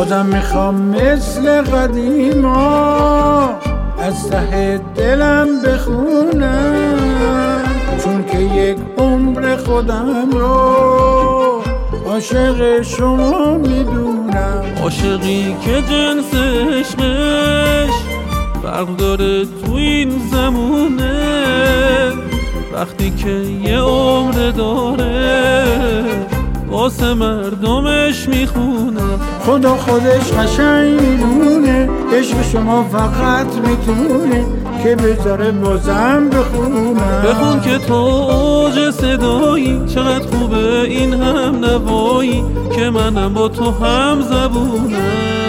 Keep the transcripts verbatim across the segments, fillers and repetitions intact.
بازم میخوام مثل قدیما از ته دلم بخونم، چون که یک عمر خودم رو عاشق شما میدونم. عاشقی که جنس عشقش فرق داره تو این زمونه، وقتی که یه عمر داره واسه مردمش میخونه. خدا خودش قشنگ میدونه عشق شما فقط میتونه که بذاره بازم بخونم. بخون که تو اوج صدایی، چقدر خوبه این هم نوایی که منم با تو هم زبونم.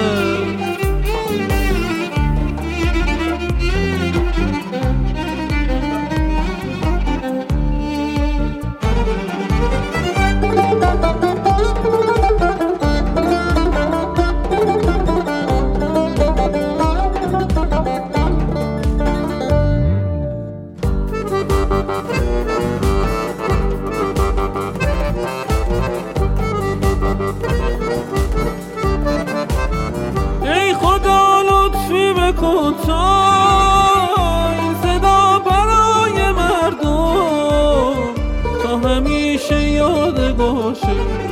کن تا این صدا برای مردم تا همیشه یادگار شه.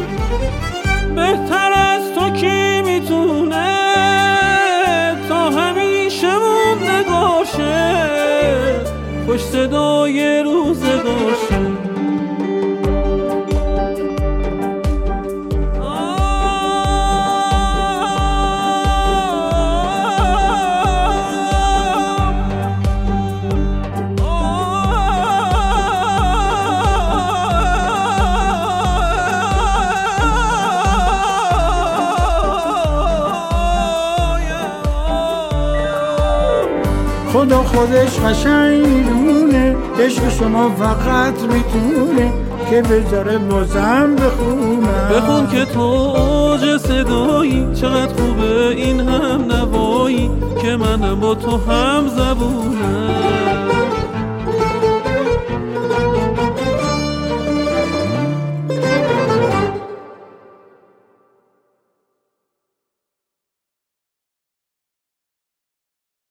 بهتر از تو کی میتونه تا همیشه موندگار شه، خوش صدای روزگار شه. خدا خودش قشنگ میدونه عشق شما فقط میتونه که بذاره بازم بخونم. بخون که تو اوج صدایی، چقدر خوبه این هم نوایی که منم با تو هم زبون.